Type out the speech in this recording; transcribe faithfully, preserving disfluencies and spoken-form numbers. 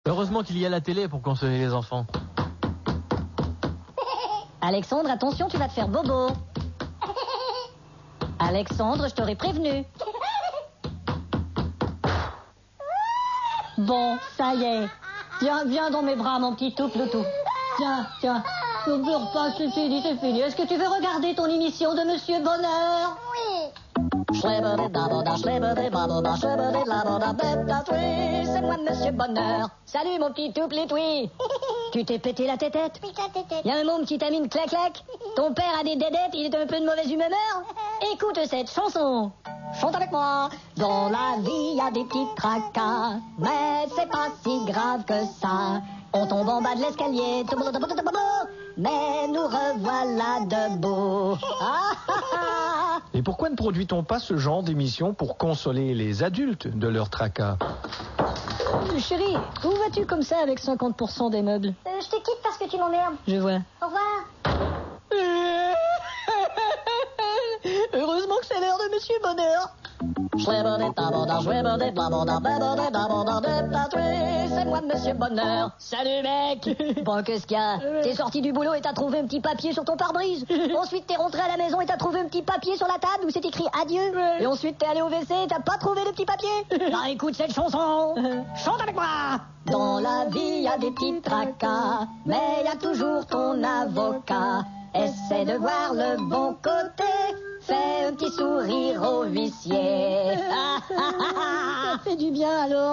Heureusement qu'il y a la télé pour consoler les enfants. Alexandre, attention, tu vas te faire bobo. Alexandre, je t'aurais prévenu. Bon, ça y est. Viens, viens dans mes bras, mon petit tout ploutou. Tiens, tiens. Ne pleure pas, c'est fini, c'est fini. Est-ce que tu veux regarder ton émission de Monsieur Bonheur? Oui. C'est moi, Monsieur Bonheur. Salut, mon petit tout plétoui. Tu t'es pété la tétette? Oui, ta tétette. Y a un môme qui t'a mis une clac-clac? Ton père a des dédettes, il est un peu de mauvaise humeur? Écoute cette chanson. Chante avec moi. Dans la vie, y a des petits tracas, mais c'est pas si grave que ça. On tombe en bas de l'escalier, mais nous revoilà debout. Ah, ah, ah. Et pourquoi ne produit-on pas ce genre d'émission pour consoler les adultes de leur tracas? Chérie, où vas-tu comme ça avec cinquante pour cent des meubles? Euh, je te quitte parce que tu m'emmerdes. Je vois. Au revoir. Heureusement que c'est l'heure de Monsieur Bonheur. C'est moi, Monsieur Bonheur. Salut, mec. Bon, qu'est-ce qu'il y a? T'es sorti du boulot et t'as trouvé un petit papier sur ton pare-brise. Ensuite, t'es rentré à la maison et t'as trouvé un petit papier sur la table où c'est écrit adieu. Et ensuite, t'es allé au W C et t'as pas trouvé le petit papier. Bah, écoute cette chanson. Chante avec moi. Dans la vie, y a des petits tracas, mais y a toujours ton avocat. Essaie de voir le bon côté. Fais un petit sourire au huissier. Ça fait du bien alors.